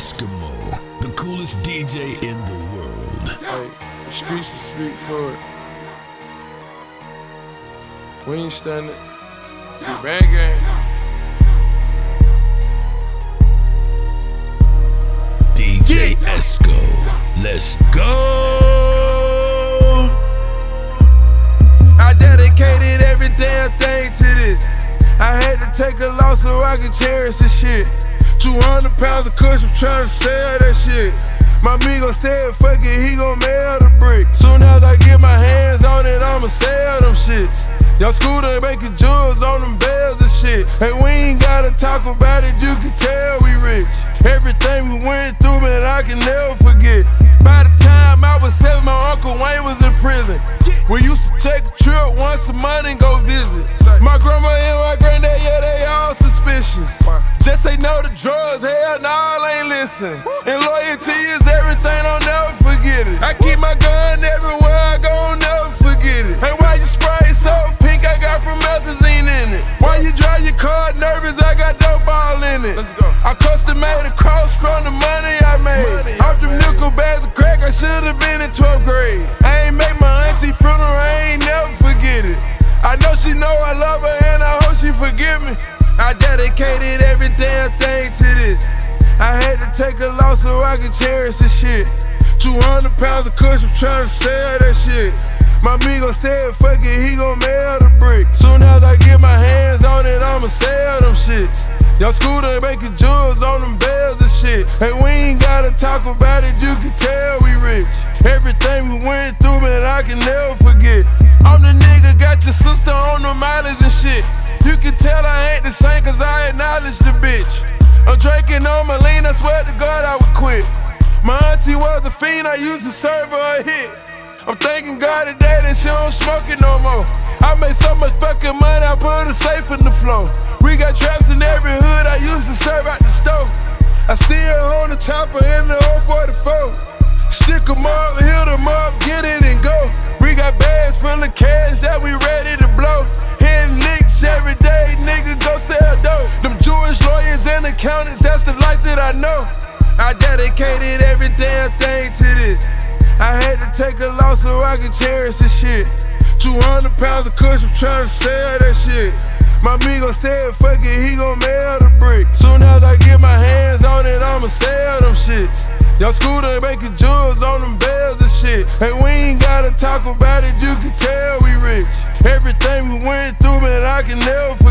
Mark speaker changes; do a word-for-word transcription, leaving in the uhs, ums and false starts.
Speaker 1: Eskimo, the coolest D J in the world.
Speaker 2: Hey, the streets will speak for it. We ain't standing. You bang gang.
Speaker 1: D J Esco, let's go.
Speaker 2: I dedicated every damn thing to this. I had to take a loss so I could cherish this shit. two hundred pounds of cushion trying to sell that shit. My amigo said, fuck it, he gon' mail the brick. Soon as I get my hands on it, I'ma sell them shits. Y'all scooter making jewels on them bells and shit. And we ain't gotta talk about it, you can tell we rich. Everything we went through, man, I can never forget. By the time I was seven, my Uncle Wayne was in prison. We used to take a trip once a month and go visit. My grandma and my granddad, yeah, they all suspicious. Just say no to drugs, hell no, I ain't listen. And loyalty is everything, I'll never forget it. I keep my gun everywhere I go, I'll never forget it. And why you spray so pink, I got promethazine in it. Why you drive your car nervous, I got dope ball in it. Let's go. I custom made a cross from the money I made. Money Off them nickel bags of crack, I should've been in twelfth grade. I ain't make my auntie funeral, I ain't never forget it. I know she know I love her and I hope she forgive me. I dedicated every damn thing to this. I had to take a loss so I could cherish this shit. two hundred pounds of cushion trying to sell that shit. My amigo said, fuck it, he gon' mail the brick. Soon as I get my hands on it, I'ma sell them shits. Y'all scooter making jewels on them bells and shit. And we ain't gotta talk about it, you can tell we rich. Everything we went through, man, I can never forget. I'm the nigga, got your sister on the mileage and shit. You can tell I ain't the same cause I acknowledge the bitch. I'm drinking on my lean, I swear to God I would quit. My auntie was a fiend, I used to serve her a hit. I'm thanking God today that she don't smoke it no more. I made so much fucking money, I put a safe in the floor. We got traps in every hood, I used to serve out the stove. I still own the chopper in the old forty-four. Stick 'em up, hit 'em up, get it and go. We got bags full of cash that we ready to blow. Hitting licks every day, nigga go sell dope. Them Jewish lawyers and accountants, that's the life that I know. I dedicated every damn thing to this. I had to take a loss so I could cherish this shit. two hundred pounds of cushion trying to sell that shit. My amigo said, fuck it, he gon' mail the brick. Soon as I get my hands on it, I'ma sell them shits. Y'all scooter making jewels on them bells and shit. And we ain't gotta talk about it, you can tell we rich. Everything we went through, man, I can never forget.